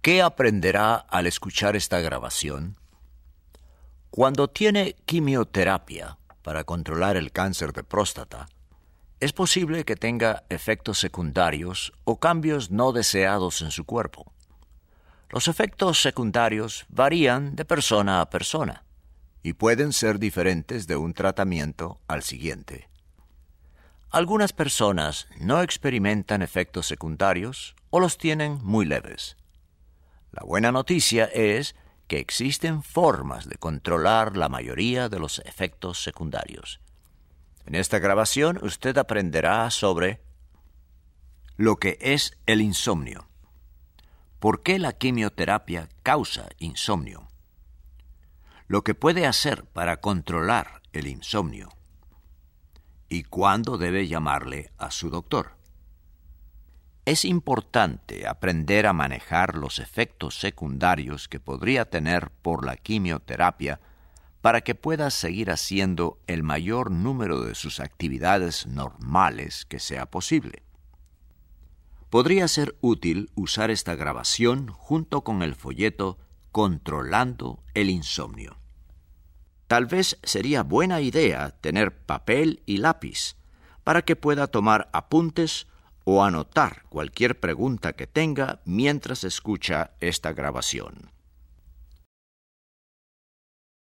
¿Qué aprenderá al escuchar esta grabación? Cuando tiene quimioterapia para controlar el cáncer de próstata, es posible que tenga efectos secundarios o cambios no deseados en su cuerpo. Los efectos secundarios varían de persona a persona y pueden ser diferentes de un tratamiento al siguiente. Algunas personas no experimentan efectos secundarios o los tienen muy leves. La buena noticia es que existen formas de controlar la mayoría de los efectos secundarios. En esta grabación usted aprenderá sobre lo que es el insomnio, por qué la quimioterapia causa insomnio, lo que puede hacer para controlar el insomnio y cuándo debe llamarle a su doctor. Es importante aprender a manejar los efectos secundarios que podría tener por la quimioterapia para que pueda seguir haciendo el mayor número de sus actividades normales que sea posible. Podría ser útil usar esta grabación junto con el folleto Controlando el insomnio. Tal vez sería buena idea tener papel y lápiz para que pueda tomar apuntes o anotar cualquier pregunta que tenga mientras escucha esta grabación.